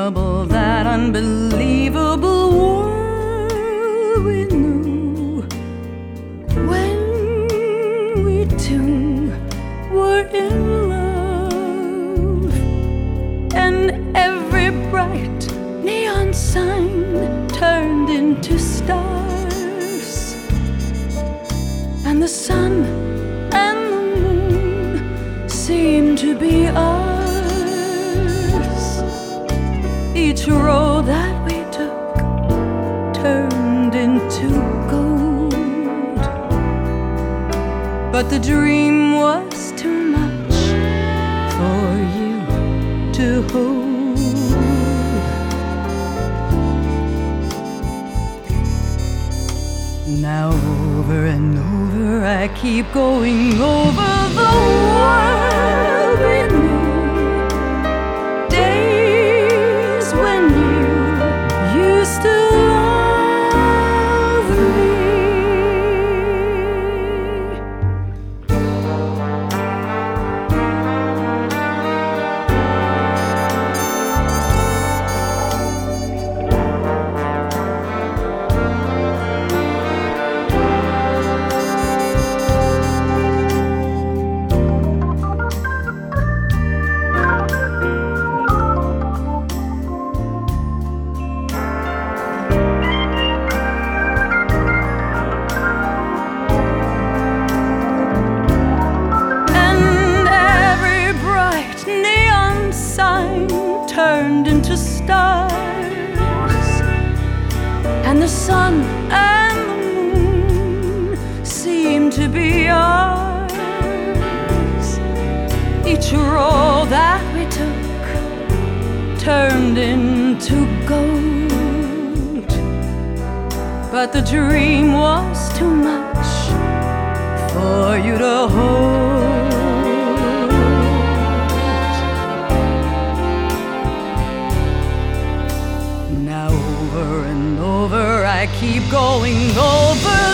unbelievable, that unbelievable world we knew when we two were in love. And every bright neon sign turned into stars, and the sun and the moon seemed to be ours. Each road that we took turned into gold, but the dream was too much for you to hold. Now over and over I keep going over the world we knew. Days when you used to love me. Turned into stars, and the sun and the moon seemed to be ours. Each road that we took turned into gold, but the dream was too much for you to hold. Now over and over I keep going over